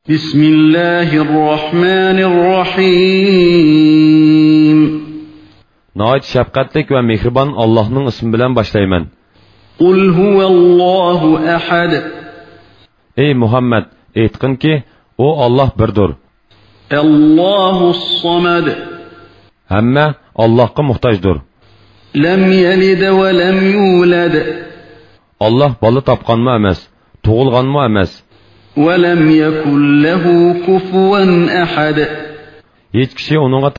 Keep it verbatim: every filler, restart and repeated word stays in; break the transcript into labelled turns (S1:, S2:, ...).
S1: بسم الله الرحمن الرحيم
S2: نهايت şefkatlik ve mehriban Allah'ın ismi bilen başlayman.
S1: قل هو الله أحد
S2: Ey Muhammed, aytqin ki, o Allah birdir.
S1: الله الصمد
S2: Hamma Allah'a muhtajdır.
S1: لم يلد ولم يولد
S2: Allah balı tapqanmı emas, tug'ilganmı emas.
S1: ولم يكن له كفوا أحد
S2: Hech kishi onunğa